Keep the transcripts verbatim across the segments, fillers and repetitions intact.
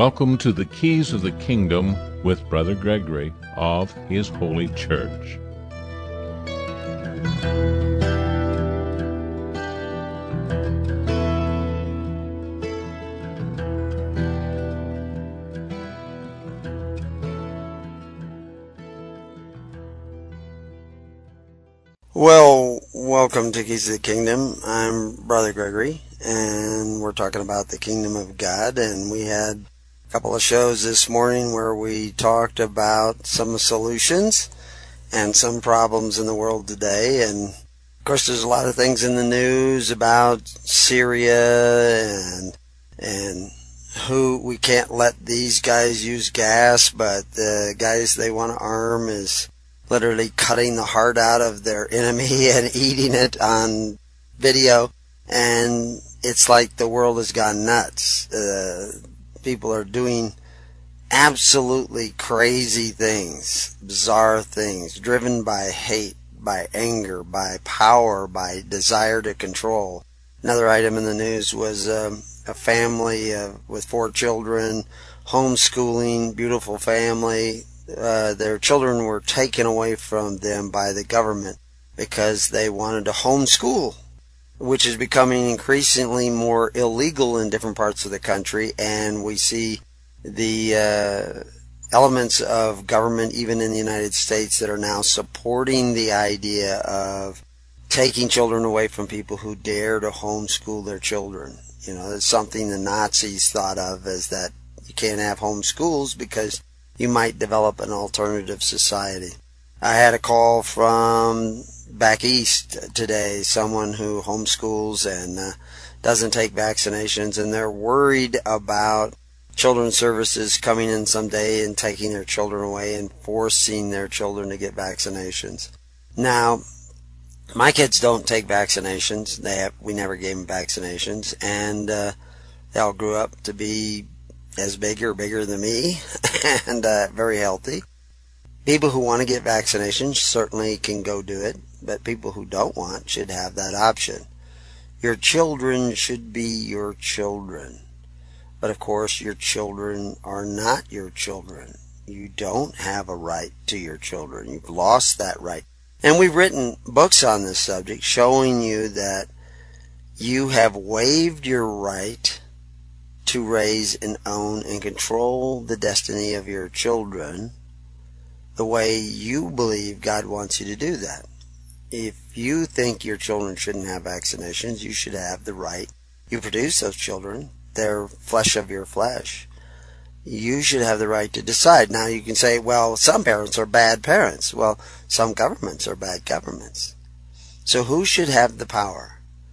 Welcome to the Keys of the Kingdom with Brother Gregory of His Holy Church. Well, welcome to Keys of the Kingdom. I'm Brother Gregory, and we're talking about the Kingdom of God, and we had a couple of shows this morning where we talked about some solutions and some problems in the world today, and of course there's a lot of things in the news about Syria and and who we can't let these guys use gas, but the guys they want to arm is literally cutting the heart out of their enemy and eating it on video. And it's like the world has gone nuts. Uh, people are doing absolutely crazy things, bizarre things, driven by hate, by anger, by power, by desire to control. Another item in the news was um, a family uh, with four children, homeschooling, beautiful family. Uh, their children were taken away from them by the government because they wanted to homeschool, which is becoming increasingly more illegal in different parts of the country. And we see the uh, elements of government, even in the United States, that are now supporting the idea of taking children away from people who dare to homeschool their children. You know, it's something the Nazis thought of as that you can't have homeschools because you might develop an alternative society. I had a call from back east today, someone who homeschools and uh, doesn't take vaccinations, and they're worried about children's services coming in someday and taking their children away and forcing their children to get vaccinations. Now, my kids don't take vaccinations. They have, we never gave them vaccinations, and uh, they all grew up to be as big or bigger than me and uh, very healthy. People who want to get vaccinations certainly can go do it, but people who don't want should have that option. Your children should be your children. But of course, your children are not your children. You don't have a right to your children. You've lost that right. And we've written books on this subject showing you that you have waived your right to raise and own and control the destiny of your children the way you believe God wants you to do that. If you think your children shouldn't have vaccinations, you should have the right. You produce those children. They're flesh of your flesh. You should have the right to decide. Now you can say, well, some parents are bad parents. Well, some governments are bad governments. So who should have the power?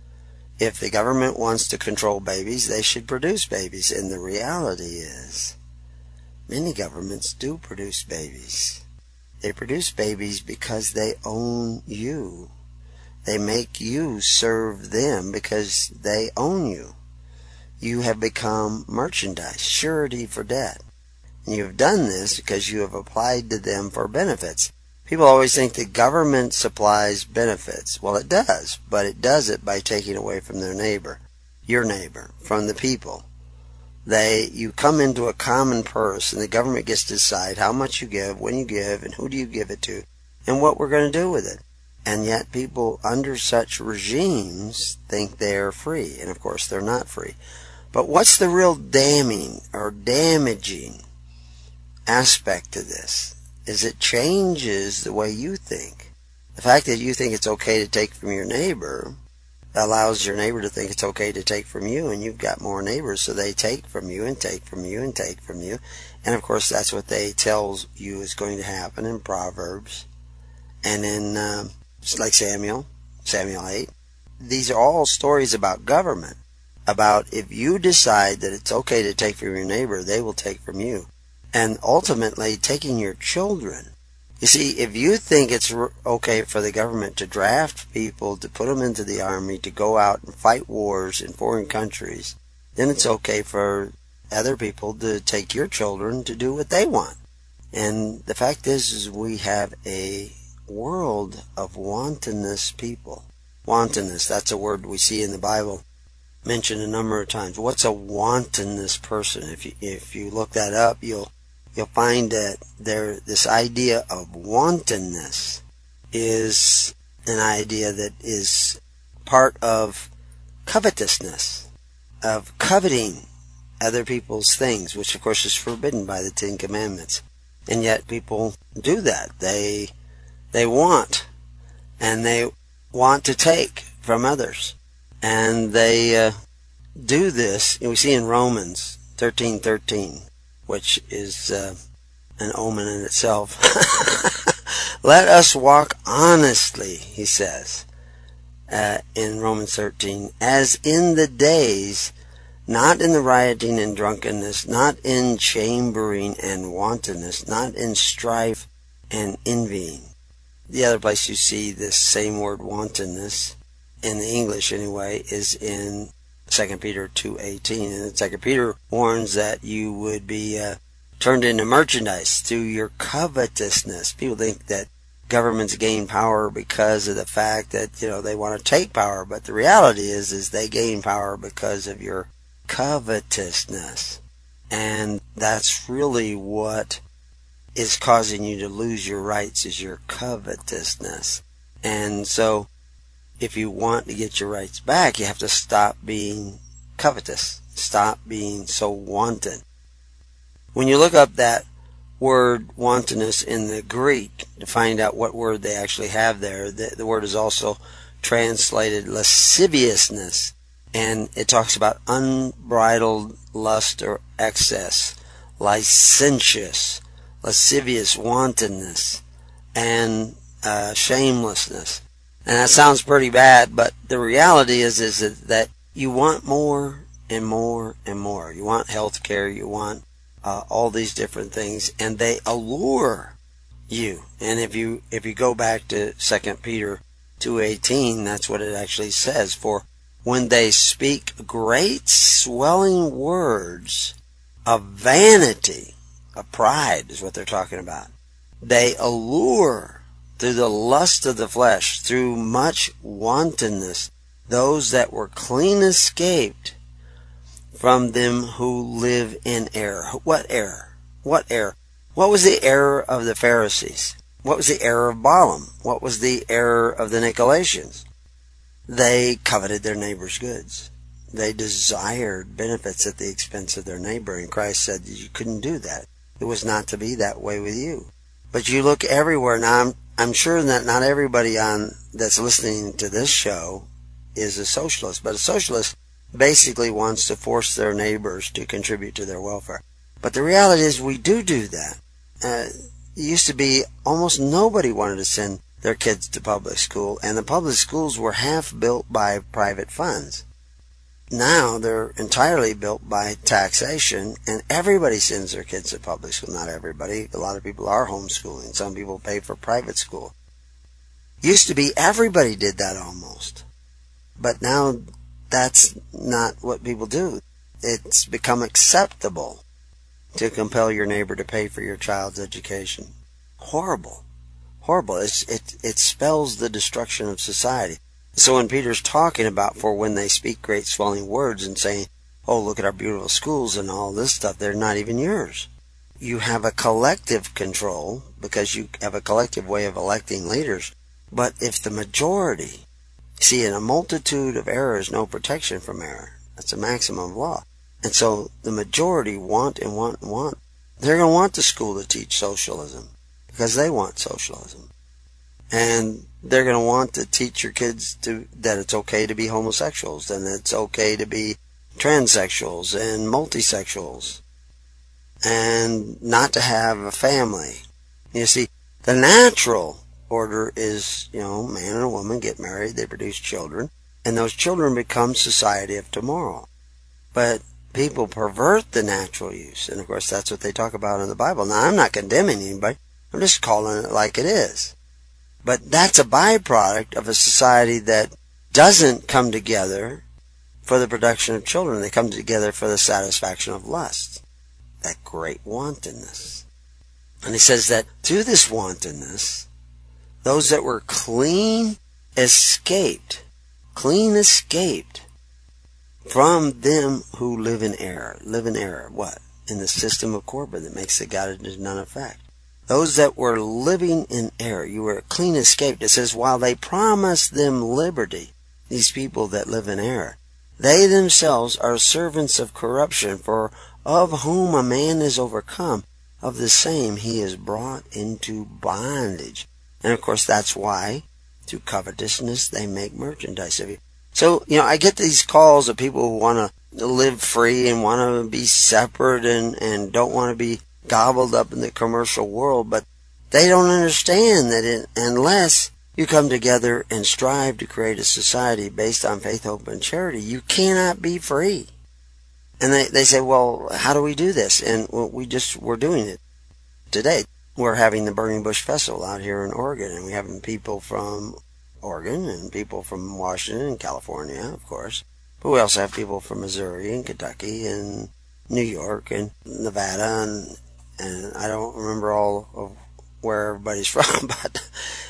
If the government wants to control babies, they should produce babies. And the reality is, many governments do produce babies. They produce babies because they own you. They make you serve them because they own you. You have become merchandise, surety for debt. And you have done this because you have applied to them for benefits. People always think the government supplies benefits. Well, it does, but it does it by taking away from their neighbor, your neighbor, from the people. They, you come into a common purse, and the government gets to decide how much you give, when you give, and who do you give it to, and what we're going to do with it. And yet people under such regimes think they are free, and of course they're not free. But what's the real damning or damaging aspect to this? Is it changes the way you think. The fact that you think it's okay to take from your neighbor allows your neighbor to think it's okay to take from you, and you've got more neighbors, so they take from you and take from you and take from you. And of course that's what they tell you is going to happen in Proverbs and in uh, like Samuel, Samuel eight. These are all stories about government, about if you decide that it's okay to take from your neighbor, they will take from you. And ultimately, taking your children. You see, if you think it's okay for the government to draft people, to put them into the army, to go out and fight wars in foreign countries, then it's okay for other people to take your children to do what they want. And the fact is, is we have a world of wantonness people. Wantonness, that's a word we see in the Bible. mentioned a number of times. What's a wantonness person? If you, if you look that up, you'll you'll find that there this idea of wantonness is an idea that is part of covetousness, of coveting other people's things, which of course is forbidden by the Ten Commandments. And yet people do that. They they want, and they want to take from others. And they uh, do this, we see in Romans thirteen thirteen, which is uh, an omen in itself. Let us walk honestly, he says, uh, in Romans thirteen, as in the days, not in the rioting and drunkenness, not in chambering and wantonness, not in strife and envying. The other place you see this same word wantonness, in the English anyway, is in Second Peter two eighteen. And Second Peter warns that you would be uh, turned into merchandise through your covetousness. People think that governments gain power because of the fact that, you know, they want to take power, but the reality is is they gain power because of your covetousness. And that's really what is causing you to lose your rights, is your covetousness. And so if you want to get your rights back, you have to stop being covetous. Stop being so wanton. When you look up that word wantonness in the Greek to find out what word they actually have there, the, the word is also translated lasciviousness. And it talks about unbridled lust or excess, licentious, lascivious wantonness, and uh, shamelessness. And that sounds pretty bad, but the reality is, is that, that you want more and more and more. You want health care, you want uh, all these different things, and they allure you. And if you if you go back to Second Peter two eighteen, that's what it actually says. For when they speak great swelling words of vanity, of pride is what they're talking about, they allure through the lust of the flesh, through much wantonness, those that were clean escaped from them who live in error. What error? What error? What was the error of the Pharisees? What was the error of Balaam? What was the error of the Nicolaitans? They coveted their neighbor's goods. They desired benefits at the expense of their neighbor, and Christ said you couldn't do that. It was not to be that way with you. But you look everywhere. Now, I'm, I'm sure that not everybody on that's listening to this show is a socialist, but a socialist basically wants to force their neighbors to contribute to their welfare. But the reality is we do do that. Uh, it used to be almost nobody wanted to send their kids to public school, and the public schools were half built by private funds. Now they're entirely built by taxation, and everybody sends their kids to public school. Not everybody. A lot of people are homeschooling. Some people pay for private school. Used to be everybody did that almost. But now that's not what people do. It's become acceptable to compel your neighbor to pay for your child's education. Horrible. Horrible. It's, it, it spells the destruction of society. So when Peter's talking about for when they speak great swelling words and saying, oh, look at our beautiful schools and all this stuff, they're not even yours. You have a collective control because you have a collective way of electing leaders. But if the majority, see, in a multitude of errors, no protection from error. That's a maxim of law. And so the majority want and want and want. They're going to want the school to teach socialism because they want socialism. And they're going to want to teach your kids to that it's okay to be homosexuals and it's okay to be transsexuals and multisexuals and not to have a family. You see, the natural order is, you know, man and a woman get married, they produce children, and those children become society of tomorrow. But people pervert the natural use, and of course that's what they talk about in the Bible. Now, I'm not condemning anybody, I'm just calling it like it is. But that's a byproduct of a society that doesn't come together for the production of children. They come together for the satisfaction of lust. That great wantonness. And he says that through this wantonness, those that were clean escaped, clean escaped from them who live in error. Live in error. What? In the system of Corbin that makes the God of none effect. Those that were living in error. You were a clean escape. It says, while they promised them liberty, these people that live in error, they themselves are servants of corruption, for of whom a man is overcome, of the same he is brought into bondage. And of course that's why, through covetousness, they make merchandise of you. So, you know, I get these calls of people who want to live free and want to be separate and, and don't want to be gobbled up in the commercial world, but they don't understand that it, unless you come together and strive to create a society based on faith, hope, and charity, you cannot be free. And they, they say, well, how do we do this? And well, we just, we're doing it today. We're having the Burning Bush Festival out here in Oregon, and we're having people from Oregon and people from Washington and California, of course. But we also have people from Missouri and Kentucky and New York and Nevada, and, and I don't remember all of where everybody's from, but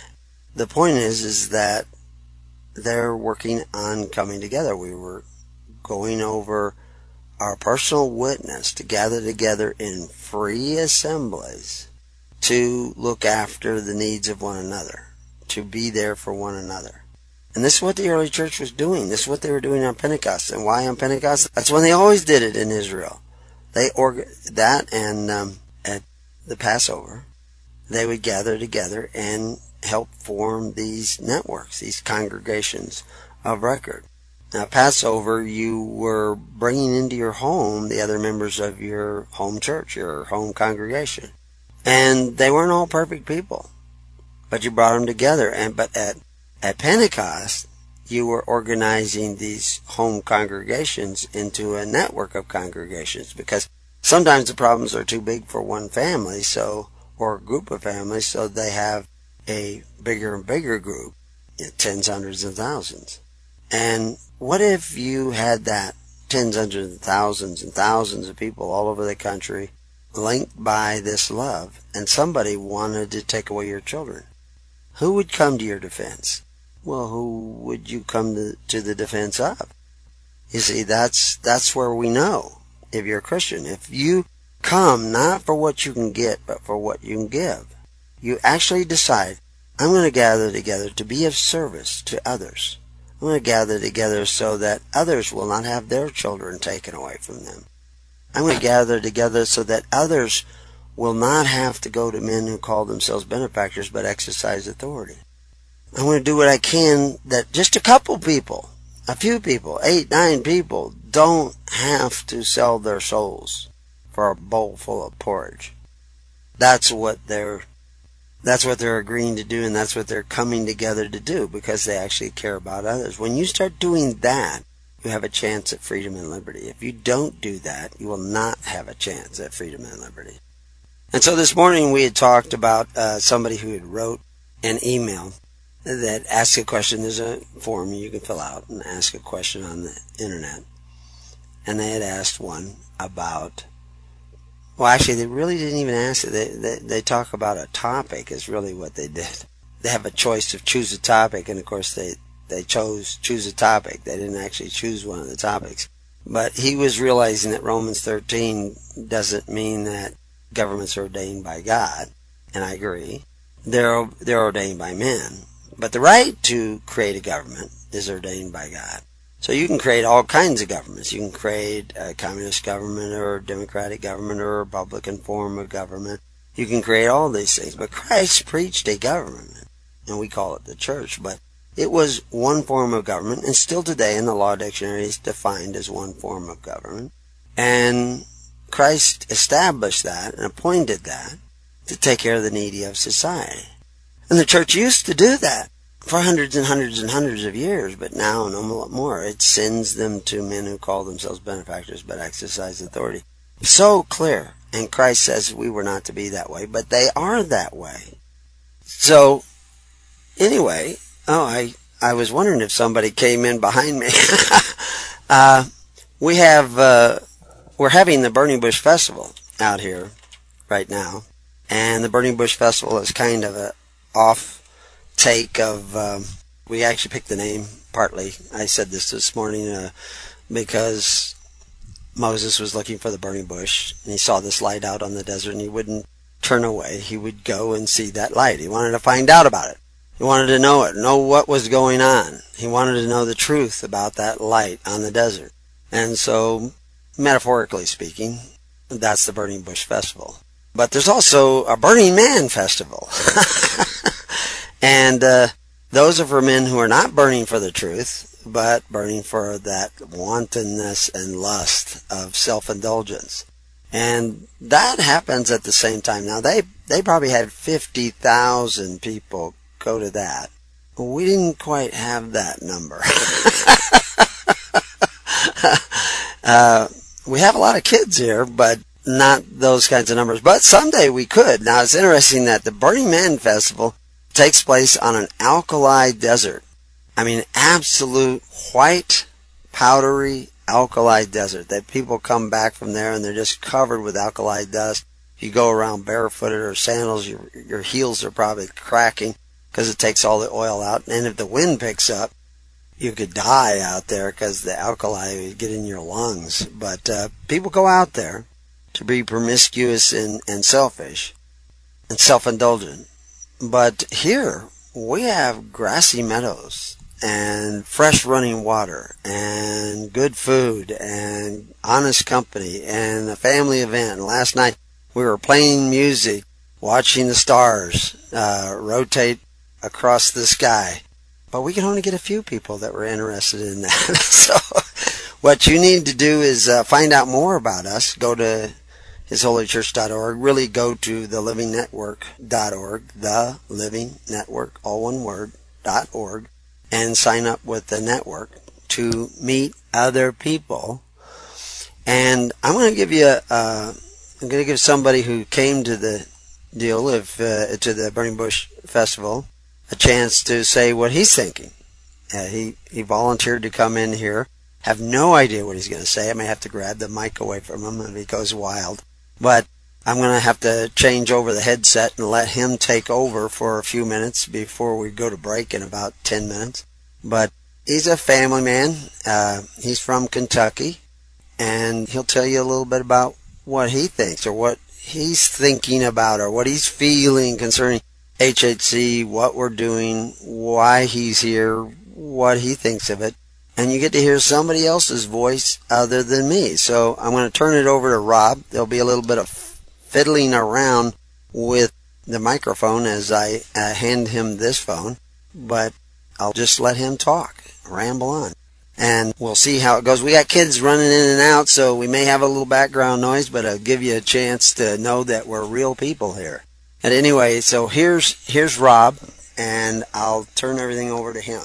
the point is, is that they're working on coming together. We were going over our personal witness to gather together in free assemblies to look after the needs of one another, to be there for one another. And this is what the early church was doing. This is what they were doing on Pentecost. And why on Pentecost? That's when they always did it in Israel. They org- that and um, at the Passover, they would gather together and help form these networks, these congregations of record. Now, Passover, you were bringing into your home the other members of your home church, your home congregation. And they weren't all perfect people, but you brought them together. And but at, at Pentecost, you were organizing these home congregations into a network of congregations, because sometimes the problems are too big for one family, so or a group of families, so they have a bigger and bigger group, you know, tens, hundreds, and thousands. And what if you had that tens, hundreds, and thousands and thousands of people all over the country linked by this love, and somebody wanted to take away your children? Who would come to your defense? Well, who would you come to, to the defense of? You see, that's that's where we know, if you're a Christian, if you come not for what you can get, but for what you can give, you actually decide, I'm going to gather together to be of service to others. I'm going to gather together so that others will not have their children taken away from them. I'm going to gather together so that others will not have to go to men who call themselves benefactors but exercise authority. I'm going to do what I can that just a couple people, a few people, eight, nine people, don't have to sell their souls for a bowl full of porridge. That's what they're That's what they're agreeing to do, and that's what they're coming together to do, because they actually care about others. When you start doing that, you have a chance at freedom and liberty. If you don't do that, you will not have a chance at freedom and liberty. And so this morning we had talked about uh, somebody who had wrote an email that asked a question. There's a form you can fill out and ask a question on the internet. And they had asked one about, well, actually, they really didn't even ask it. They, they, they talk about a topic is really what they did. They have a choice to choose a topic, and of course they, they chose choose a topic. They didn't actually choose one of the topics. But he was realizing that Romans thirteen doesn't mean that governments are ordained by God, and I agree. They're, they're ordained by men. But the right to create a government is ordained by God. So you can create all kinds of governments. You can create a communist government or a democratic government or a Republican form of government. You can create all these things. But Christ preached a government, and we call it the church. But it was one form of government, and still today in the Law Dictionary is defined as one form of government. And Christ established that and appointed that to take care of the needy of society. And the church used to do that for hundreds and hundreds and hundreds of years, but now no more. It sends them to men who call themselves benefactors but exercise authority. So clear. And Christ says we were not to be that way, but they are that way. So, anyway, oh, I, I was wondering if somebody came in behind me. uh, we have, uh, we're having the Burning Bush Festival out here right now. And the Burning Bush Festival is kind of a off take of, um, we actually picked the name partly. I said this this morning, uh, because Moses was looking for the burning bush, and he saw this light out on the desert, and he wouldn't turn away. He would go and see that light. He wanted to find out about it. He wanted to know it, know what was going on. He wanted to know the truth about that light on the desert. And so, metaphorically speaking, that's the Burning Bush Festival. But there's also a Burning Man Festival. And uh, those are for men who are not burning for the truth, but burning for that wantonness and lust of self-indulgence. And that happens at the same time. Now, they, they probably had fifty thousand people go to that. We didn't quite have that number. uh, we have a lot of kids here, but not those kinds of numbers. But someday we could. Now, it's interesting that the Burning Man Festival takes place on an alkali desert. I mean, absolute white, powdery alkali desert. That people come back from there and they're just covered with alkali dust. If you go around barefooted or sandals, your, your heels are probably cracking because it takes all the oil out. And if the wind picks up, you could die out there because the alkali would get in your lungs. But uh, people go out there to be promiscuous and, and selfish and self-indulgent. But here we have grassy meadows and fresh running water and good food and honest company and a family event. And last night we were playing music, watching the stars uh, rotate across the sky. But we could only get a few people that were interested in that. So what you need to do is uh, find out more about us. Go to his holy church dot org. Really go to the living network dot org, the living network, all one word, dot org, and sign up with the network to meet other people. And I'm going to give you, uh, I'm going to give somebody who came to the deal, if uh, to the Burning Bush Festival, a chance to say what he's thinking. Uh, he he volunteered to come in here. Have no idea what he's going to say. I may have to grab the mic away from him if he goes wild. But I'm going to have to change over the headset and let him take over for a few minutes before we go to break in about ten minutes. But he's a family man. Uh, he's from Kentucky. And he'll tell you a little bit about what he thinks or what he's thinking about or what he's feeling concerning H H C, what we're doing, why he's here, what he thinks of it. And you get to hear somebody else's voice other than me. So I'm going to turn it over to Rob. There'll be a little bit of fiddling around with the microphone as I uh, hand him this phone. But I'll just let him talk, ramble on. And we'll see how it goes. We got kids running in and out, so we may have a little background noise, but I'll give you a chance to know that we're real people here. And anyway, so here's here's Rob, and I'll turn everything over to him.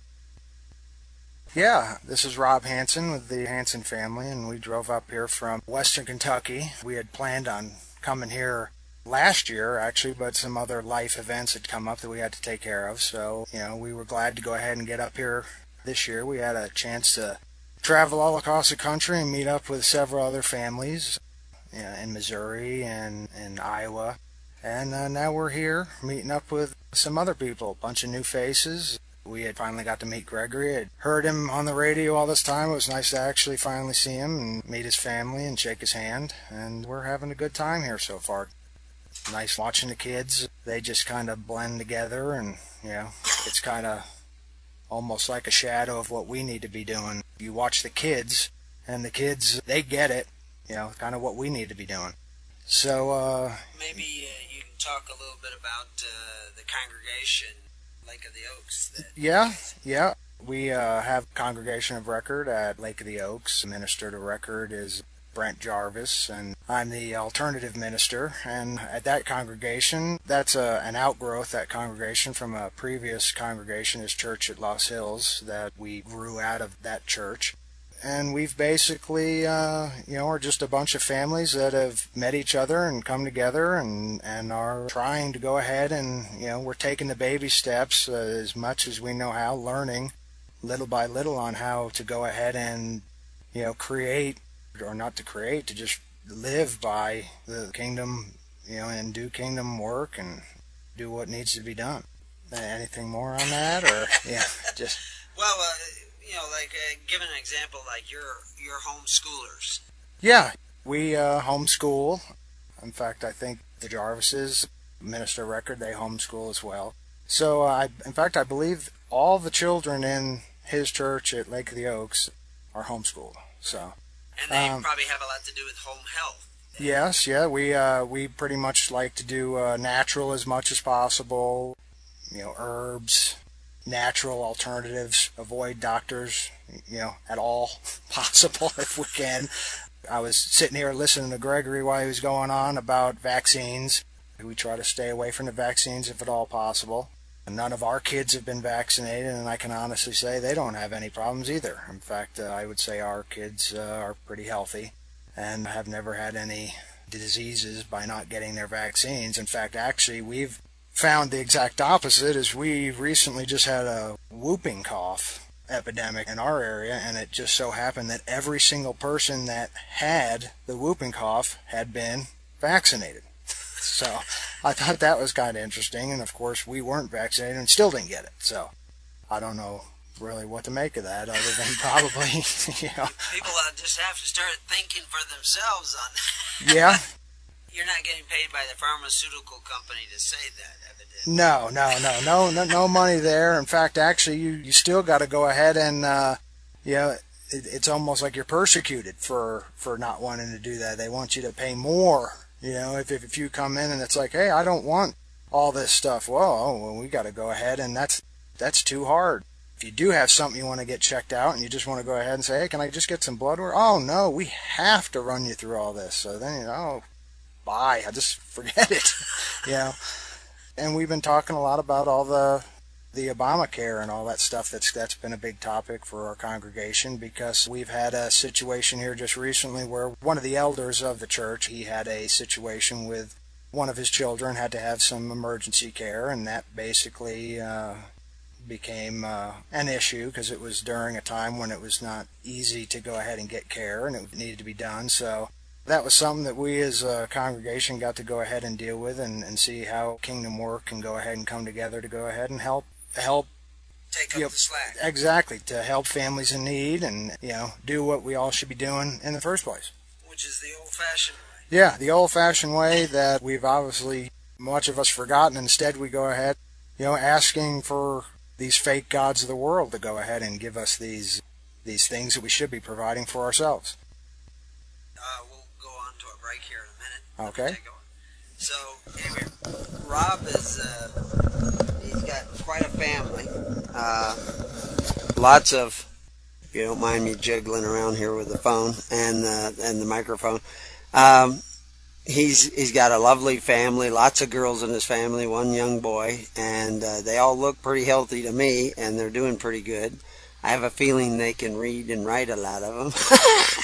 Yeah, this is Rob Hansen with the Hansen family, and we drove up here from Western Kentucky. We had planned on coming here last year, actually, but some other life events had come up that we had to take care of. So, you know, we were glad to go ahead and get up here this year. We had a chance to travel all across the country and meet up with several other families, you know, in Missouri and in Iowa. And uh, now we're here meeting up with some other people, a bunch of new faces. We had finally got to meet Gregory. I had heard him on the radio all this time. It was nice to actually finally see him and meet his family and shake his hand. And we're having a good time here so far. Nice watching the kids. They just kind of blend together, and, you know, it's kind of almost like a shadow of what we need to be doing. You watch the kids, and the kids, they get it, you know, kind of what we need to be doing. So, uh... Maybe uh, you can talk a little bit about uh, the congregation, Lake of the Oaks. That yeah, yeah. We uh, have Congregation of Record at Lake of the Oaks. The minister to Record is Brent Jarvis, and I'm the alternative minister. And at that congregation, that's a, an outgrowth, that congregation, from a previous congregation, his church at Lost Hills, that we grew out of that church. And we've basically, uh, you know, are just a bunch of families that have met each other and come together and, and are trying to go ahead and, you know, we're taking the baby steps uh, as much as we know how, learning little by little on how to go ahead and, you know, create, or not to create, to just live by the kingdom, you know, and do kingdom work and do what needs to be done. Anything more on that, or, yeah, just... Well, uh, you know, like, uh, give an example, like your your homeschoolers. Yeah, we uh, homeschool. In fact, I think the Jarvises, Minister Record, they homeschool as well. So, uh, I, in fact, I believe all the children in his church at Lake of the Oaks are homeschooled. So, and they um, probably have a lot to do with home health. Yes, yeah, we uh, we pretty much like to do uh, natural as much as possible. You know, herbs, natural alternatives. Avoid doctors, you know, at all possible if we can. I was sitting here listening to Gregory while he was going on about vaccines. We try to stay away from the vaccines if at all possible. None of our kids have been vaccinated, and I can honestly say they don't have any problems either. In fact, uh, I would say our kids uh, are pretty healthy and have never had any diseases by not getting their vaccines. In fact, actually, we've found the exact opposite, as we recently just had a whooping cough epidemic in our area, and it just so happened that every single person that had the whooping cough had been vaccinated. So I thought that was kind of interesting, and of course we weren't vaccinated and still didn't get it. So I don't know really what to make of that, other than probably, you know. People uh, just have to start thinking for themselves on that. Yeah. You're not getting paid by the pharmaceutical company to say that, evidently. No, no, no, no, no, no money there. In fact, actually, you, you still got to go ahead and, uh, you know, it, it's almost like you're persecuted for, for not wanting to do that. They want you to pay more. You know, if, if if you come in and it's like, hey, I don't want all this stuff. Well, oh, well we got to go ahead, and that's that's too hard. If you do have something you want to get checked out and you just want to go ahead and say, hey, can I just get some blood work? Oh, no, we have to run you through all this. So then, you know, oh, bye. I just forget it, you know. And we've been talking a lot about all the the Obamacare and all that stuff. That's that's been a big topic for our congregation, because we've had a situation here just recently where one of the elders of the church, he had a situation with one of his children, had to have some emergency care, and that basically uh, became uh, an issue because it was during a time when it was not easy to go ahead and get care, and it needed to be done. So that was something that we as a congregation got to go ahead and deal with, and, and see how Kingdom Work can go ahead and come together to go ahead and help help take up you know, the slack. Exactly, to help families in need, and, you know, do what we all should be doing in the first place. Which is the old-fashioned way. Yeah, the old-fashioned way that we've obviously, much of us, forgotten. Instead, we go ahead, you know, asking for these fake gods of the world to go ahead and give us these these things that we should be providing for ourselves. Uh, we'll go on to a break here in a minute. Okay. So, anyway, Rob is, uh, he's got quite a family. Uh, lots of, if you don't mind me jiggling around here with the phone and, uh, and the microphone. Um, he's, he's got a lovely family, lots of girls in his family, one young boy, and, uh, they all look pretty healthy to me, and they're doing pretty good. I have a feeling they can read and write, a lot of them.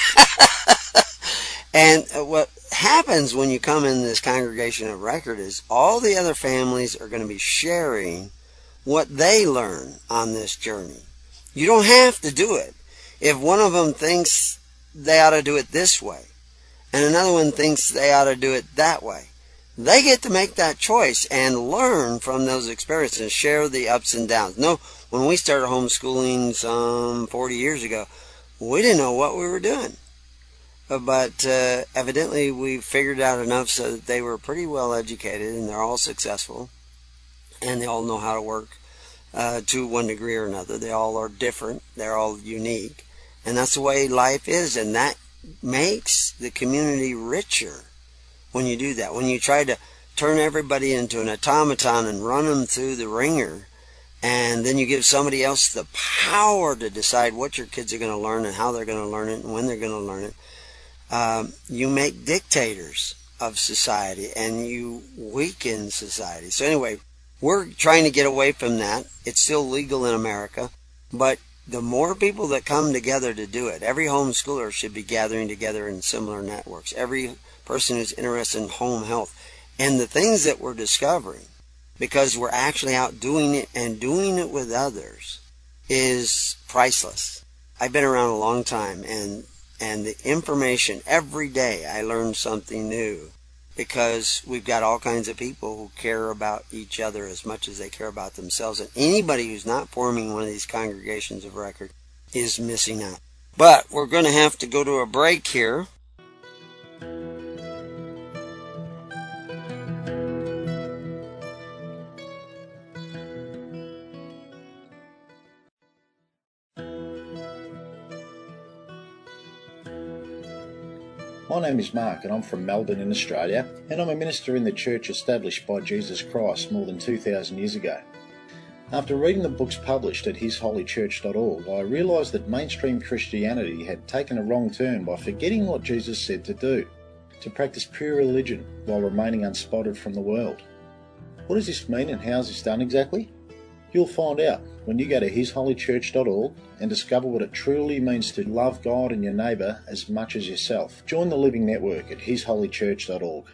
And what happens when you come in this congregation of record is all the other families are going to be sharing what they learn on this journey. You don't have to do it. If one of them thinks they ought to do it this way, and another one thinks they ought to do it that way, they get to make that choice and learn from those experiences and share the ups and downs. No, when we started homeschooling some forty years ago, we didn't know what we were doing. But uh, evidently we figured out enough so that they were pretty well educated, and they're all successful, and they all know how to work uh, to one degree or another. They all are different. They're all unique. And that's the way life is, and that makes the community richer when you do that. When you try to turn everybody into an automaton and run them through the ringer, and then you give somebody else the power to decide what your kids are going to learn and how they're going to learn it and when they're going to learn it, Um, you make dictators of society, and you weaken society. So anyway, we're trying to get away from that. It's still legal in America, but the more people that come together to do it, every homeschooler should be gathering together in similar networks. Every person who's interested in home health. And the things that we're discovering, because we're actually out doing it and doing it with others, is priceless. I've been around a long time, and And the information, every day I learn something new, because we've got all kinds of people who care about each other as much as they care about themselves. And anybody who's not forming one of these congregations of record is missing out. But we're going to have to go to a break here. My name is Mark and I'm from Melbourne in Australia, and I'm a minister in the church established by Jesus Christ more than two thousand years ago. After reading the books published at his holy church dot org, I realised that mainstream Christianity had taken a wrong turn by forgetting what Jesus said to do, to practice pure religion while remaining unspotted from the world. What does this mean and how is this done exactly? You'll find out when you go to his holy church dot org and discover what it truly means to love God and your neighbour as much as yourself. Join the Living Network at his holy church dot org.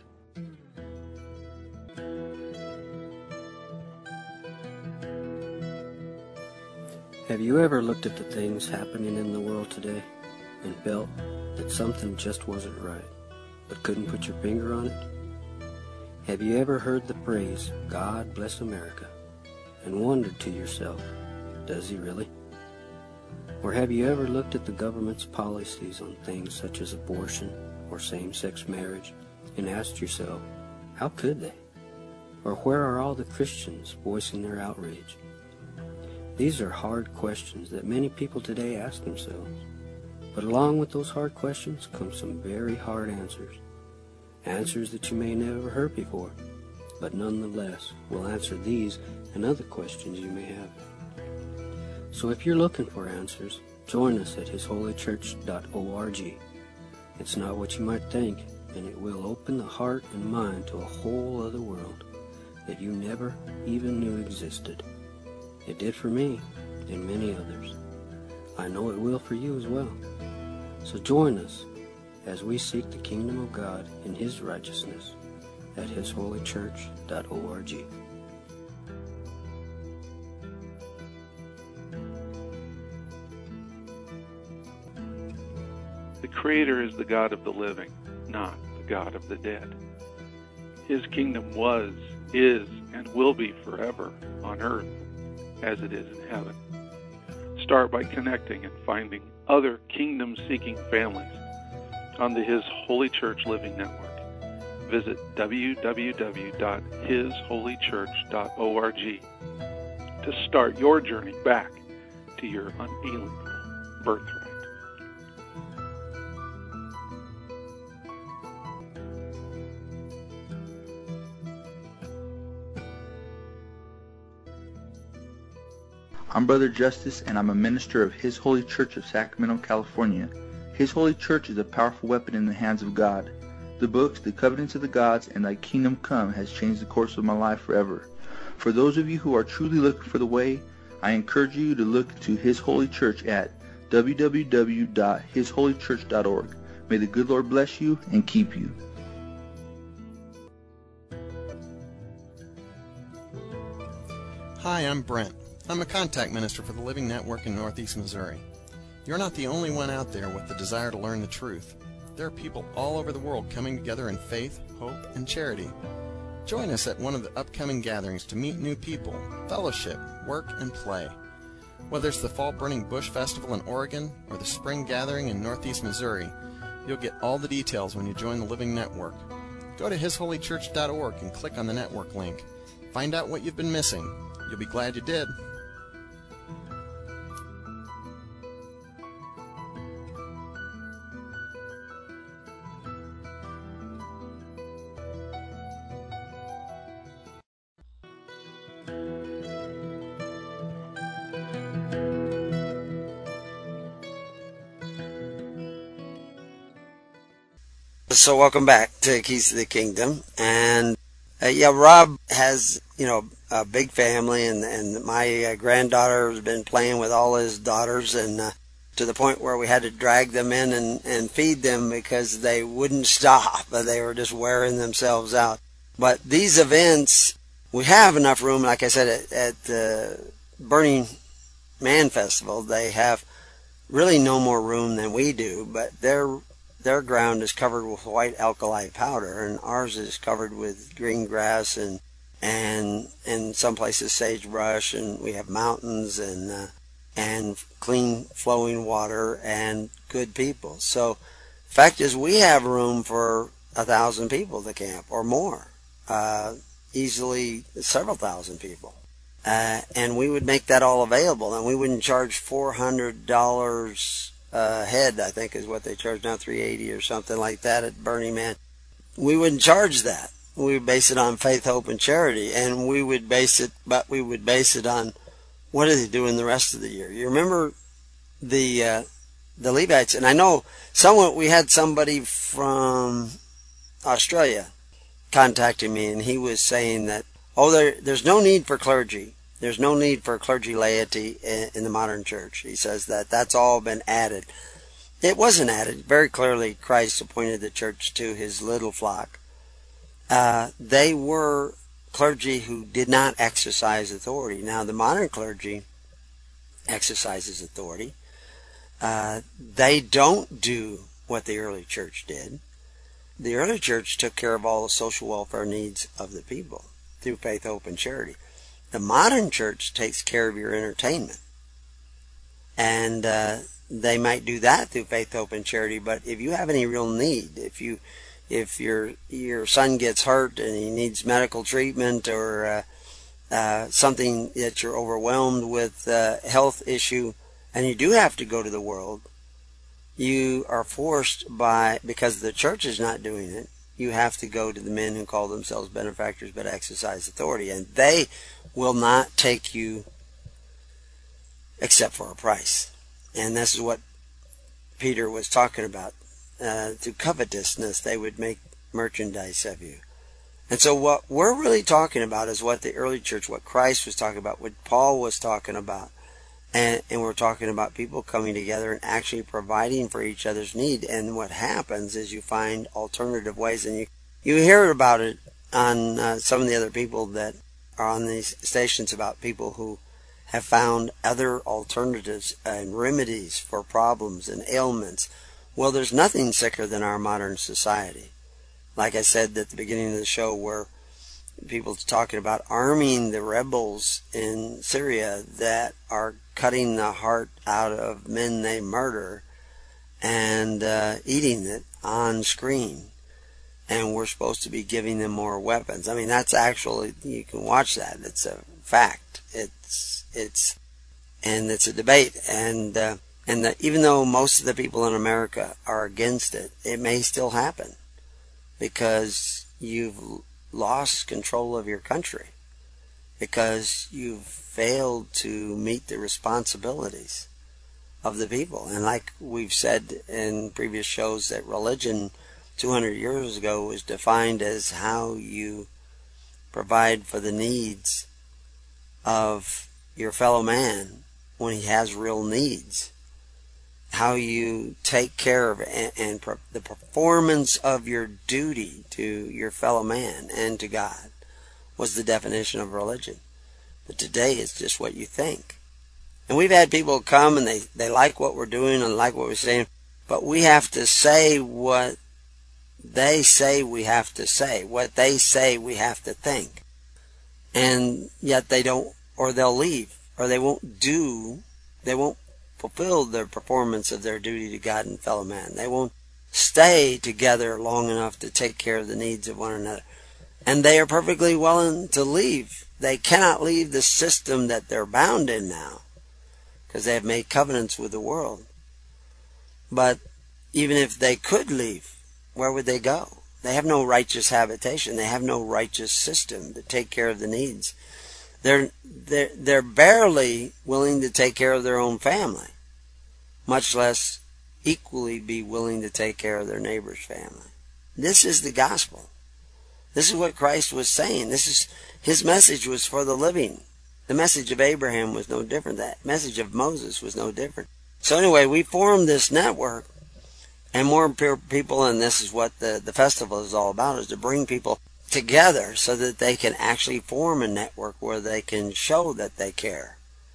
Have you ever looked at the things happening in the world today and felt that something just wasn't right, but couldn't put your finger on it? Have you ever heard the phrase, "God bless America," and wondered to yourself, does he really? Or have you ever looked at the government's policies on things such as abortion or same-sex marriage and asked yourself, how could they? Or where are all the Christians voicing their outrage? These are hard questions that many people today ask themselves. But along with those hard questions come some very hard answers. Answers that you may never heard before, but nonetheless will answer these and other questions you may have. So if you're looking for answers, join us at his holy church dot org. It's not what you might think, and it will open the heart and mind to a whole other world that you never even knew existed. It did for me and many others. I know it will for you as well. So join us as we seek the kingdom of God and his righteousness at his holy church dot org. The Creator is the God of the living, not the God of the dead. His kingdom was, is, and will be forever on earth as it is in heaven. Start by connecting and finding other kingdom-seeking families on the His Holy Church Living Network. Visit w w w dot his holy church dot org to start your journey back to your unalienable birthright. I'm Brother Justice, and I'm a minister of His Holy Church of Sacramento, California. His Holy Church is a powerful weapon in the hands of God. The books, The Covenants of the Gods, and Thy Kingdom Come has changed the course of my life forever. For those of you who are truly looking for the way, I encourage you to look to His Holy Church at w w w dot his holy church dot org. May the good Lord bless you and keep you. Hi, I'm Brent. I'm a contact minister for the Living Network in Northeast Missouri. You're not the only one out there with the desire to learn the truth. There are people all over the world coming together in faith, hope, and charity. Join us at one of the upcoming gatherings to meet new people, fellowship, work, and play. Whether it's the Fall Burning Bush Festival in Oregon or the Spring Gathering in Northeast Missouri, you'll get all the details when you join the Living Network. Go to his holy church dot org and click on the network link. Find out what you've been missing. You'll be glad you did. So welcome back to Keys to the Kingdom. And uh, yeah, Rob has, you know, a big family, and, and my uh, granddaughter has been playing with all his daughters, and uh, to the point where we had to drag them in and, and feed them because they wouldn't stop. They were just wearing themselves out. But these events, we have enough room, like I said, at, at the Burning Man Festival. They have really no more room than we do, but they're Their ground is covered with white alkali powder, and ours is covered with green grass and and in some places sagebrush, and we have mountains, and uh, and clean flowing water and good people. So the fact is, we have room for a thousand people to camp or more, uh, easily several thousand people. Uh, and we would make that all available, and we wouldn't charge four hundred dollars a head, I think is what they charge now, three hundred eighty dollars or something like that at Burning Man. We wouldn't charge that. We would base it on faith, hope, and charity, and we would base it, but we would base it on what are they doing the rest of the year. You remember the uh, the Levites, and I know someone, we had somebody from Australia contacting me, and he was saying that, oh, there, there's no need for clergy. There's no need for clergy laity in, in the modern church. He says that that's all been added. It wasn't added. Very clearly, Christ appointed the church to his little flock. Uh, they were clergy who did not exercise authority. Now, the modern clergy exercises authority. Uh, they don't do what the early church did. The early church took care of all the social welfare needs of the people through faith, hope, and charity. The modern church takes care of your entertainment. And uh, they might do that through faith, hope, and charity, but if you have any real need, if you if your your son gets hurt and he needs medical treatment, or uh, uh, something that you're overwhelmed with, uh, health issue, and you do have to go to the world, you are forced by, because the church is not doing it, you have to go to the men who call themselves benefactors but exercise authority, and they will not take you except for a price. And this is what Peter was talking about. Uh, through covetousness, they would make merchandise of you. And so what we're really talking about is what the early church, what Christ was talking about, what Paul was talking about. And, and we're talking about people coming together and actually providing for each other's need. And what happens is you find alternative ways, and you, you hear about it on uh, some of the other people that are on these stations, about people who have found other alternatives and remedies for problems and ailments. Well, there's nothing sicker than our modern society. Like I said at the beginning of the show, where people are talking about arming the rebels in Syria that are cutting the heart out of men they murder and uh, eating it on screen. And we're supposed to be giving them more weapons. I mean, that's actually, you can watch that. It's a fact. It's, it's, and it's a debate. And, uh, and the, even though most of the people in America are against it, it may still happen because you've lost control of your country, because you've failed to meet the responsibilities of the people. And like we've said in previous shows, that religion two hundred years ago was defined as how you provide for the needs of your fellow man when he has real needs. How you take care of and, and pro- the performance of your duty to your fellow man and to God was the definition of religion. But today it's just what you think. And we've had people come and they, they like what we're doing and like what we're saying, but we have to say what they say we have to say, what they say we have to think. And yet they don't, or they'll leave, or they won't do, they won't fulfill their performance of their duty to God and fellow man. They won't stay together long enough to take care of the needs of one another. And they are perfectly willing to leave. They cannot leave the system that they're bound in now, because they have made covenants with the world. But even if they could leave, where would they go? They have no righteous habitation. They have no righteous system to take care of the needs. They're, they're, they're barely willing to take care of their own family, much less equally be willing to take care of their neighbor's family. This is the gospel. This is what Christ was saying. This is, his message was for the living. The message of Abraham was no different. That message of Moses was no different. So anyway, we formed this network, and more people, and this is what the, the festival is all about, is to bring people together so that they can actually form a network where they can show that they care,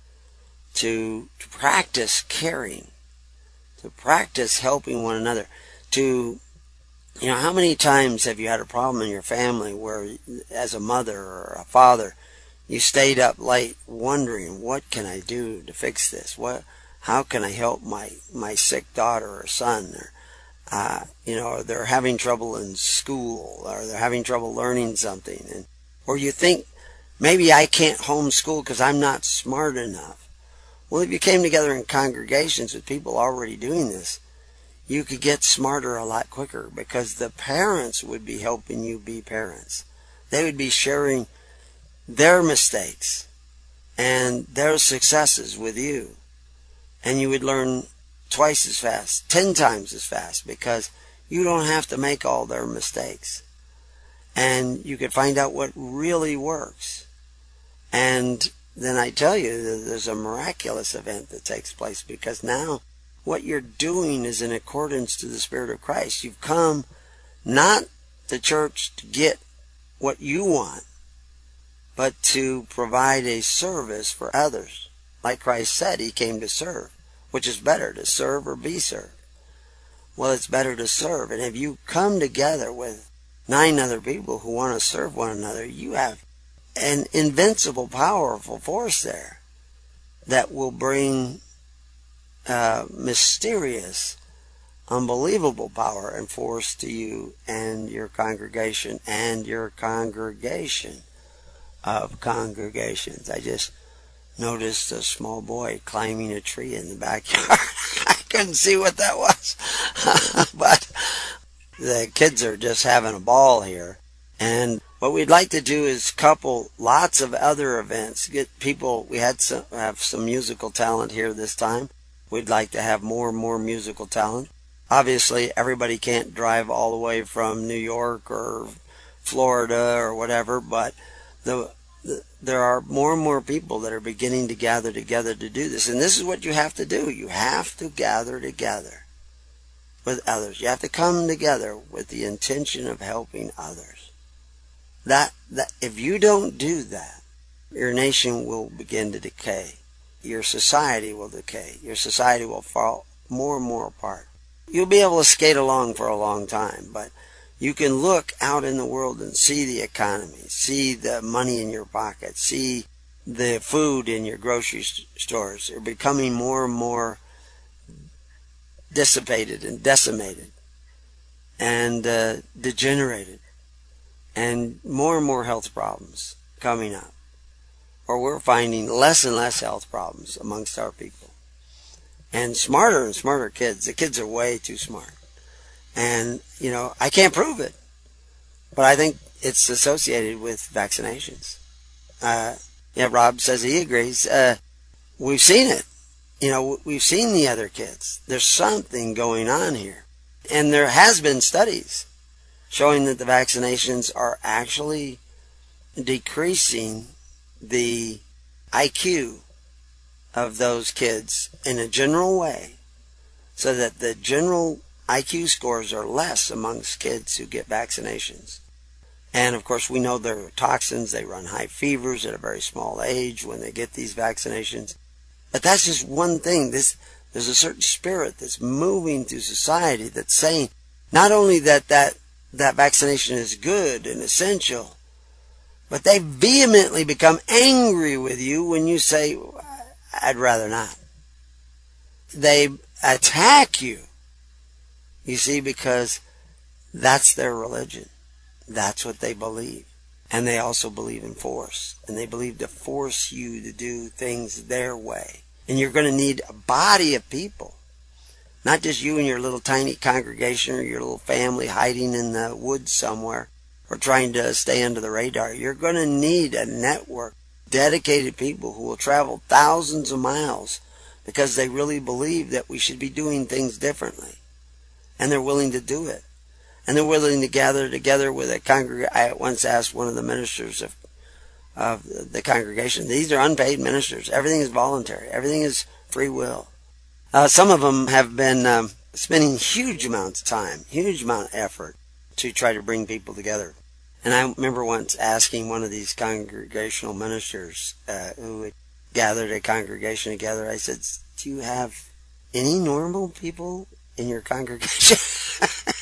to, to practice caring, to practice helping one another, to, you know, how many times have you had a problem in your family where, as a mother or a father, You stayed up late wondering, what can I do to fix this? What, how can I help my, my sick daughter or son? Or, uh, you know, or they're having trouble in school, or they're having trouble learning something. And, or you think, maybe I can't homeschool because I'm not smart enough. Well, if you came together in congregations with people already doing this, you could get smarter a lot quicker, because the parents would be helping you be parents. They would be sharing their mistakes and their successes with you. And you would learn twice as fast, ten times as fast, because you don't have to make all their mistakes. And you could find out what really works. And then I tell you, there's a miraculous event that takes place, because now what you're doing is in accordance to the Spirit of Christ. You've come not to church to get what you want, but to provide a service for others. Like Christ said, he came to serve. Which is better, to serve or be served? Well, it's better to serve. And if you come together with nine other people who want to serve one another, you have an invincible, powerful force there that will bring uh, mysterious, unbelievable power and force to you and your congregation and your congregation of congregations. I just noticed a small boy climbing a tree in the backyard. I couldn't see what that was. But the kids are just having a ball here. And what we'd like to do is couple lots of other events. Get people, we had some, have some musical talent here this time. We'd like to have more and more musical talent. Obviously, everybody can't drive all the way from New York or Florida or whatever, but the there are more and more people that are beginning to gather together to do this. And this is what you have to do. You have to gather together with others. You have to come together with the intention of helping others. That, that if you don't do that, your nation will begin to decay. Your society will decay. Your society will fall more and more apart. You'll be able to skate along for a long time, but you can look out in the world and see the economy, see the money in your pocket, see the food in your grocery stores. They're becoming more and more dissipated and decimated and uh, degenerated, and more and more health problems coming up. Or we're finding less and less health problems amongst our people. And smarter and smarter kids. The kids are way too smart. And, you know, I can't prove it, but I think it's associated with vaccinations. Uh, yeah, Rob says he agrees. Uh, we've seen it. You know, we've seen the other kids. There's something going on here. And there has been studies showing that the vaccinations are actually decreasing the I Q of those kids in a general way, so that the general I Q scores are less amongst kids who get vaccinations. And of course, we know there are toxins. They run high fevers at a very small age when they get these vaccinations. But that's just one thing. This, there's a certain spirit that's moving through society that's saying not only that that, that vaccination is good and essential, but they vehemently become angry with you when you say, I'd rather not. They attack you. You see, because that's their religion. That's what they believe. And they also believe in force. And they believe to force you to do things their way. And you're going to need a body of people. Not just you and your little tiny congregation or your little family hiding in the woods somewhere or trying to stay under the radar. You're going to need a network, dedicated people who will travel thousands of miles because they really believe that we should be doing things differently. And they're willing to do it. And they're willing to gather together with a congregation. I once asked one of the ministers of, of the congregation, these are unpaid ministers. Everything is voluntary. Everything is free will. Uh, some of them have been um, spending huge amounts of time, huge amount of effort to try to bring people together. And I remember once asking one of these congregational ministers uh, who had gathered a congregation together, I said, do you have any normal people in your congregation?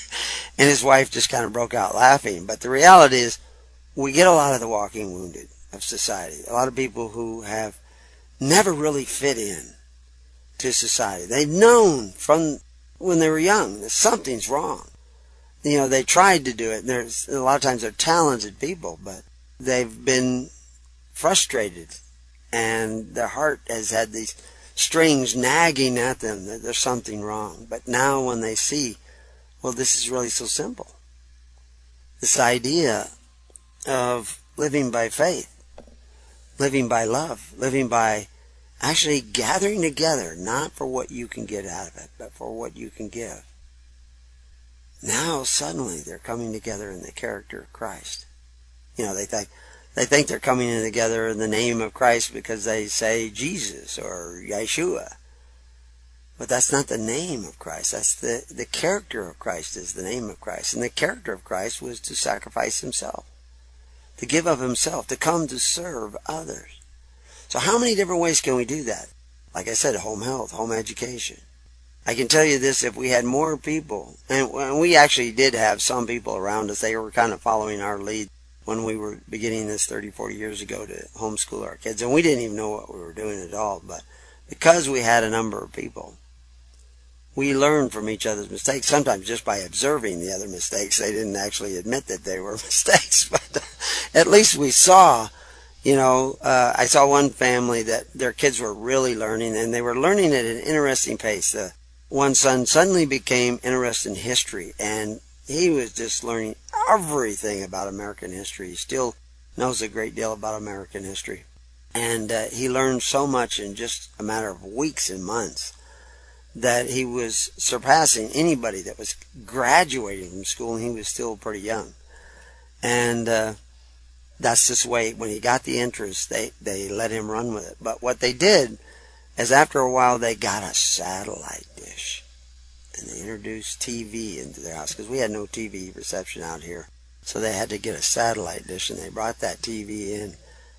And his wife just kind of broke out laughing. But the reality is, we get a lot of the walking wounded. of society. A lot of people who have never really fit in to society. They've known from when they were young that something's wrong. You know, they tried to do it. There's a lot of times they're talented people, but they've been frustrated, and their heart has had these strings nagging at them that there's something wrong. But now when they see, well, this is really so simple. This idea of living by faith, living by love, living by actually gathering together, not for what you can get out of it, but for what you can give. Now suddenly they're coming together in the character of Christ. You know, they think they think they're coming together in the name of Christ because they say Jesus or Yeshua. But that's not the name of Christ. That's the, the character of Christ is the name of Christ. And the character of Christ was to sacrifice himself, to give of himself, to come to serve others. So how many different ways can we do that? Like I said, home health, home education. I can tell you this, if we had more people, and we actually did have some people around us, they were kind of following our lead when we were beginning this thirty, forty years ago to homeschool our kids. And we didn't even know what we were doing at all. But because we had a number of people, we learned from each other's mistakes, sometimes just by observing the other mistakes. They didn't actually admit that they were mistakes, but at least we saw, you know, uh, I saw one family that their kids were really learning, and they were learning at an interesting pace. The one son suddenly became interested in history, and he was just learning everything about American history. He still knows a great deal about American history. And uh, he learned so much in just a matter of weeks and months that he was surpassing anybody that was graduating from school, and he was still pretty young. And uh, that's just the way, when he got the interest, they, they let him run with it. But what they did is after a while they got a satellite dish, and they introduced T V into their house, because we had no T V reception out here. So they had to get a satellite dish, and they brought that T V in,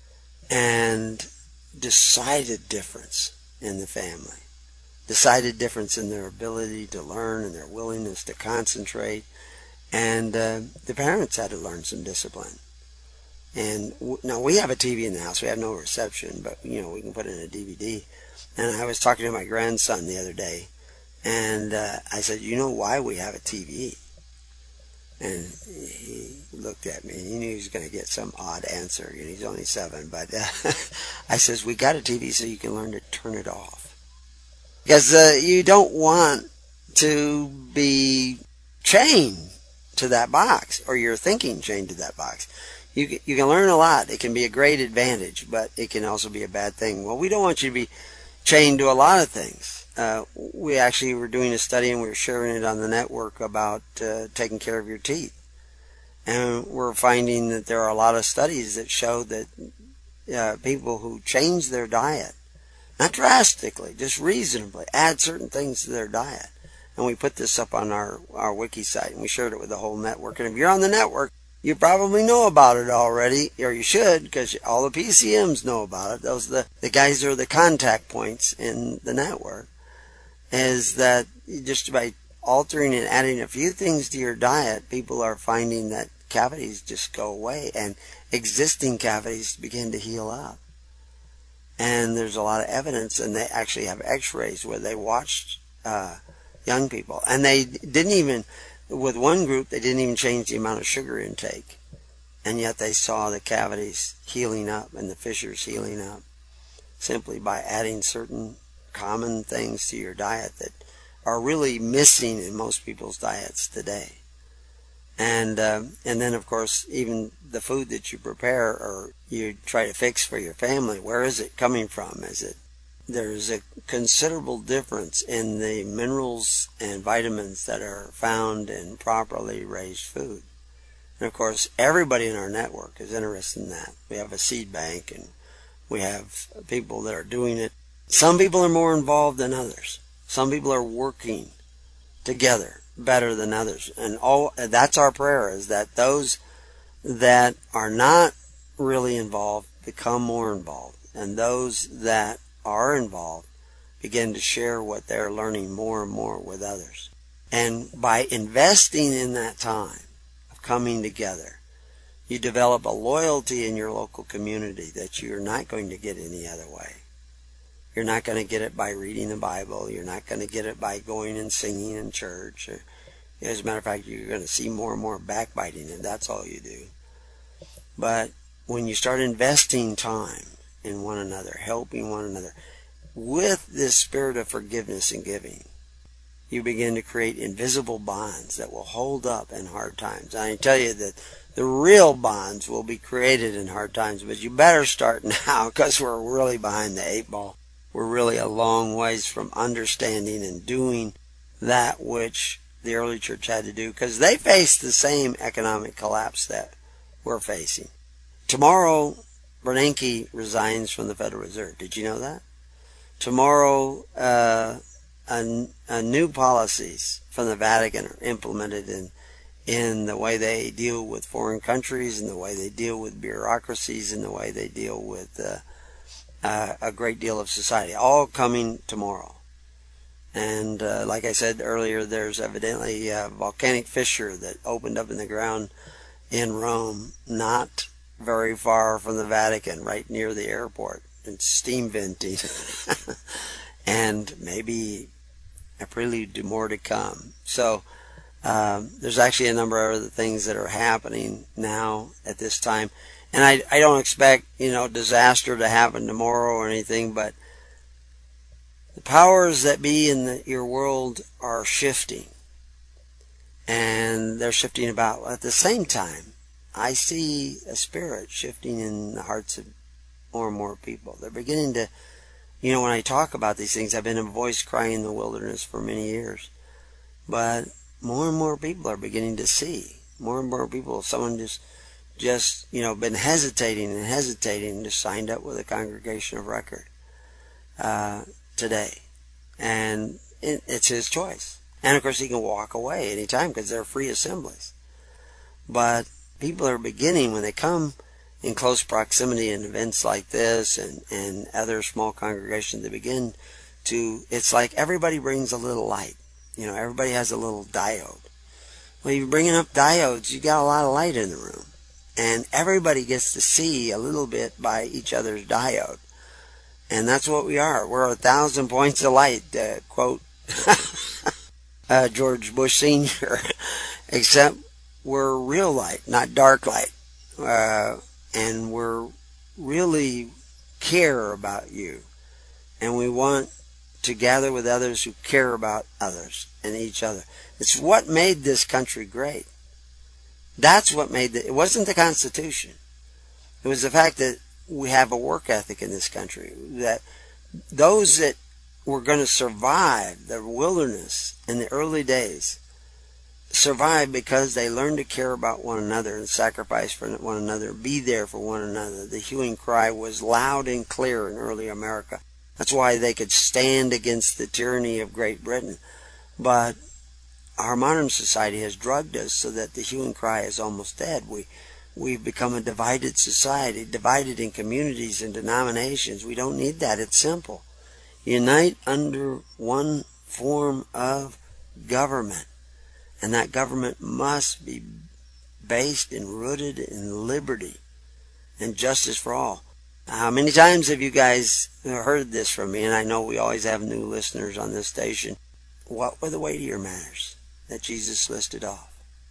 and decided difference in the family. Decided difference in their ability to learn and their willingness to concentrate. And uh, the parents had to learn some discipline. And w- now we have a T V in the house. We have no reception, but, you know, we can put in a D V D. And I was talking to my grandson the other day, and uh, I said, you know why we have a T V? And he looked at me, and he knew he was going to get some odd answer. You know, he's only seven, but uh, I says, we got a T V so you can learn to turn it off. Because uh, you don't want to be chained to that box, or your thinking chained to that box. You can, you can learn a lot. It can be a great advantage, but it can also be a bad thing. Well, we don't want you to be chained to a lot of things. Uh, we actually were doing a study, and we were sharing it on the network about uh, taking care of your teeth. And we're finding that there are a lot of studies that show that uh, people who change their diet, not drastically, just reasonably, add certain things to their diet. And we put this up on our, our wiki site, and we shared it with the whole network. And if you're on the network, you probably know about it already, or you should, because all the P C Ms know about it. Those are the, the guys who are the contact points in the network, is that just by altering and adding a few things to your diet, people are finding that cavities just go away, and existing cavities begin to heal up. And there's a lot of evidence, and they actually have x-rays where they watched uh, young people. And they didn't even, with one group, they didn't even change the amount of sugar intake. And yet they saw the cavities healing up and the fissures healing up simply by adding certain common things to your diet that are really missing in most people's diets today. And uh, and then, of course, even the food that you prepare or you try to fix for your family, where is it coming from? Is it there's a considerable difference in the minerals and vitamins that are found in properly raised food. And, of course, everybody in our network is interested in that. We have a seed bank, and we have people that are doing it. Some people are more involved than others. Some people are working together better than others. And all that's our prayer, is that those that are not really involved become more involved, and those that are involved begin to share what they're learning more and more with others. And by investing in that time of coming together, You develop a loyalty in your local community that you're not going to get any other way. You're not going to get it by reading the Bible. You're not going to get it by going and singing in church. Or, as a matter of fact, you're going to see more and more backbiting, and that's all you do. But when you start investing time in one another, helping one another, with this spirit of forgiveness and giving, you begin to create invisible bonds that will hold up in hard times. I tell you that the real bonds will be created in hard times, but you better start now, because we're really behind the eight ball. We're really a long ways from understanding and doing that which the early church had to do, because they faced the same economic collapse that we're facing. Tomorrow, Bernanke resigns from the Federal Reserve. Did you know that? Tomorrow, uh, a, a new policies from the Vatican are implemented in in the way they deal with foreign countries, and the way they deal with bureaucracies, and the way they deal with uh, uh, a great deal of society, all coming tomorrow. And uh, like I said earlier, there's evidently a volcanic fissure that opened up in the ground in Rome, not very far from the Vatican, right near the airport. It's steam venting. And maybe a prelude to more to come. So um, there's actually a number of other things that are happening now at this time. And I, I don't expect, you know, disaster to happen tomorrow or anything, but the powers that be in the, your world are shifting. And they're shifting about. At the same time, I see a spirit shifting in the hearts of more and more people. They're beginning to, you know, when I talk about these things, I've been a voice crying in the wilderness for many years. But more and more people are beginning to see. More and more people, someone just, just, you know, been hesitating and hesitating, just signed up with a congregation of record uh, today. And it, it's his choice. And of course he can walk away anytime because they're free assemblies. But people are beginning, when they come in close proximity in events like this and, and other small congregations, they begin to, it's like everybody brings a little light. You know, everybody has a little diode. Well, you're bringing up diodes, you got a lot of light in the room. And everybody gets to see a little bit by each other's diode. And that's what we are. We're a thousand points of light, to quote uh, George Bush Senior Except we're real light, not dark light. Uh, and we're really care about you. And we want to gather with others who care about others and each other. It's what made this country great. That's what made it. It wasn't the Constitution. It was the fact that we have a work ethic in this country. That those that were going to survive the wilderness in the early days survived because they learned to care about one another and sacrifice for one another, be there for one another. The hue and cry was loud and clear in early America. That's why they could stand against the tyranny of Great Britain. But our modern society has drugged us so that the hue and cry is almost dead. We, we've become a divided society, divided in communities and denominations. We don't need that. It's simple. Unite under one form of government. And that government must be based and rooted in liberty and justice for all. How many times have you guys heard this from me? And I know we always have new listeners on this station. What were the weightier matters that Jesus listed off?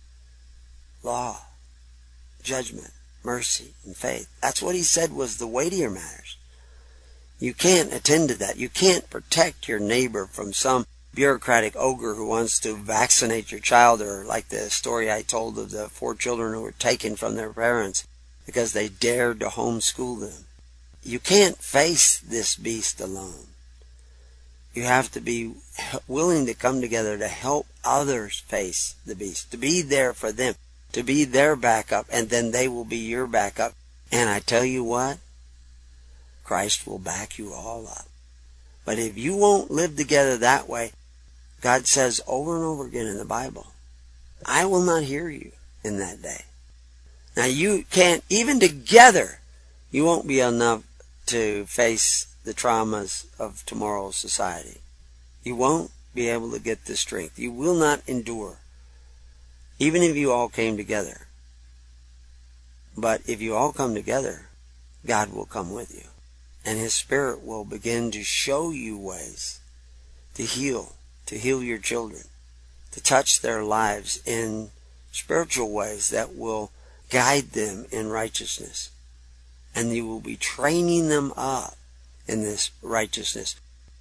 Law, judgment, mercy, and faith. That's what he said was the weightier matters. You can't attend to that. You can't protect your neighbor from some bureaucratic ogre who wants to vaccinate your child, or like the story I told of the four children who were taken from their parents because they dared to homeschool them. You can't face this beast alone. You have to be willing to come together to help others face the beast, to be there for them, to be their backup, and then they will be your backup. And I tell you what, Christ will back you all up. But if you won't live together that way, God says over and over again in the Bible, I will not hear you in that day. Now you can't, even together, you won't be enough to face the traumas of tomorrow's society. You won't be able to get the strength. You will not endure. Even if you all came together, But if you all come together, God will come with you. And His Spirit will begin to show you ways to heal, to heal your children, to touch their lives in spiritual ways that will guide them in righteousness. And you will be training them up in this righteousness.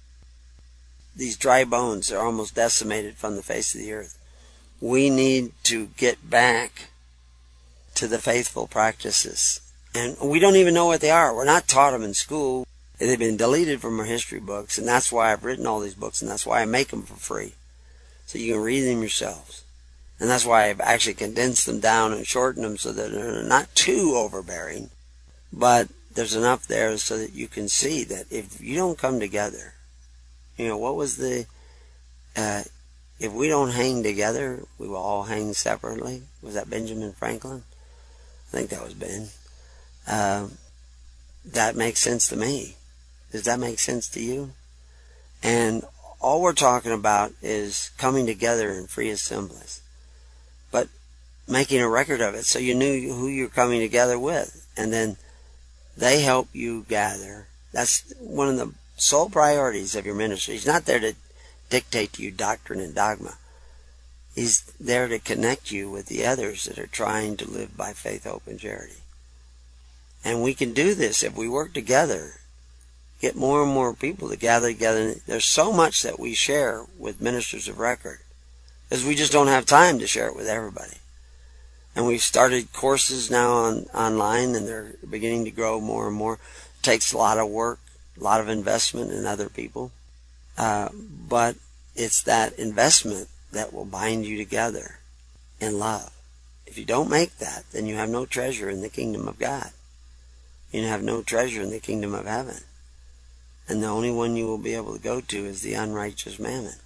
These dry bones are almost decimated from the face of the earth. We need to get back to the faithful practices. And we don't even know what they are. We're not taught them in school. They've been deleted from our history books, and that's why I've written all these books, and that's why I make them for free, so you can read them yourselves. And that's why I've actually condensed them down and shortened them so that they're not too overbearing, but there's enough there so that you can see that if you don't come together, you know, what was the, uh, if we don't hang together, we will all hang separately. Was that Benjamin Franklin? I think that was Ben. Uh, that makes sense to me. Does that make sense to you? And all we're talking about is coming together in free assemblies, but making a record of it so you knew who you're coming together with, and then they help you gather. That's one of the sole priorities of your ministry. He's not there to dictate to you doctrine and dogma. He's there to connect you with the others that are trying to live by faith, hope, and charity. And we can do this if we work together, get more and more people to gather together. There's so much that we share with ministers of record, because we just don't have time to share it with everybody. And we've started courses now on online, and they're beginning to grow more and more. It takes a lot of work, a lot of investment in other people. Uh, but it's that investment that will bind you together in love. If you don't make that, then you have no treasure in the kingdom of God. You have no treasure in the kingdom of heaven. And the only one you will be able to go to is the unrighteous mammon.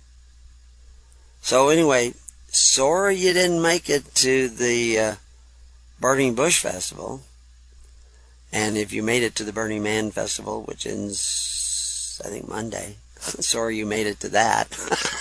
So anyway, sorry you didn't make it to the uh, Burning Bush Festival. And if you made it to the Burning Man Festival, which ends, I think, Monday, sorry you made it to that.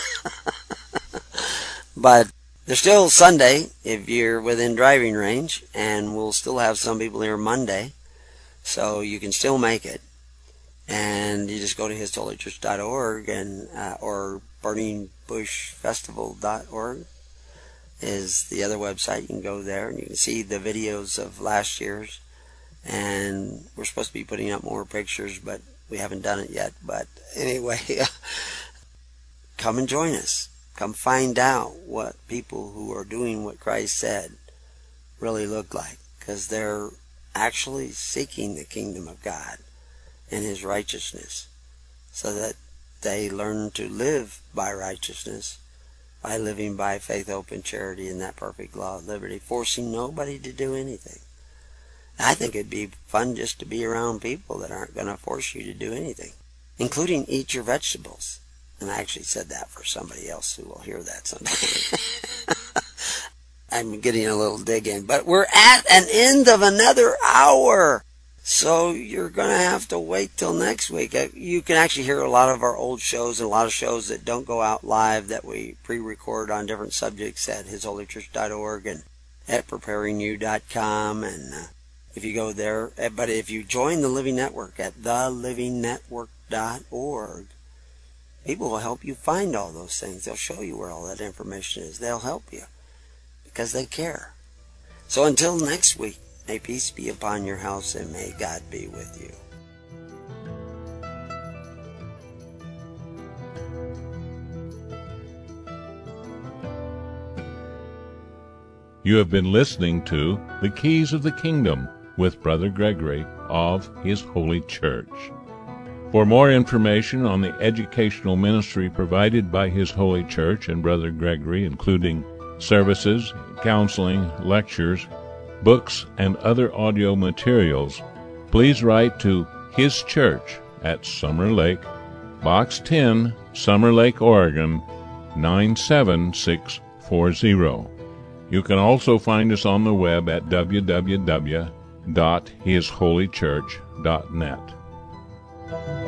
But there's still Sunday if you're within driving range, and we'll still have some people here Monday, so you can still make it. And you just go to his holy church dot org and uh, or burning bush festival dot org is the other website. You can go there and you can see the videos of last year's. And we're supposed to be putting up more pictures, but we haven't done it yet. But anyway, come and join us. Come find out what people who are doing what Christ said really look like, because they're actually seeking the kingdom of God and His righteousness, so that they learn to live by righteousness, by living by faith, hope, and charity in that perfect law of liberty, forcing nobody to do anything. I think it'd be fun just to be around people that aren't going to force you to do anything, including eat your vegetables. And I actually said that for somebody else who will hear that someday. I'm getting a little dig in. But we're at an end of another hour. So you're going to have to wait till next week. You can actually hear a lot of our old shows and a lot of shows that don't go out live that we pre-record on different subjects at his holy church dot org and at preparing you dot com. And uh, if you go there, but if you join the Living Network at the living network dot org, people will help you find all those things. They'll show you where all that information is. They'll help you because they care. So until next week, may peace be upon your house and may God be with you. You have been listening to The Keys of the Kingdom with Brother Gregory of His Holy Church. For more information on the educational ministry provided by His Holy Church and Brother Gregory, including services, counseling, lectures, books, and other audio materials, please write to His Church at Summer Lake, Box ten, Summer Lake, Oregon, nine seven six four zero. You can also find us on the web at w w w dot his holy church dot net.